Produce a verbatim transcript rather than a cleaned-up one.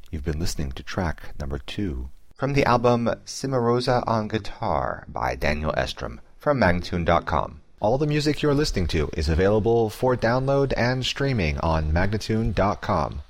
You've been listening to track number two from the album Cimarosa on Guitar by Daniel Estrom from Magnatune dot com. All the music you're listening to is available for download and streaming on Magnatune dot com.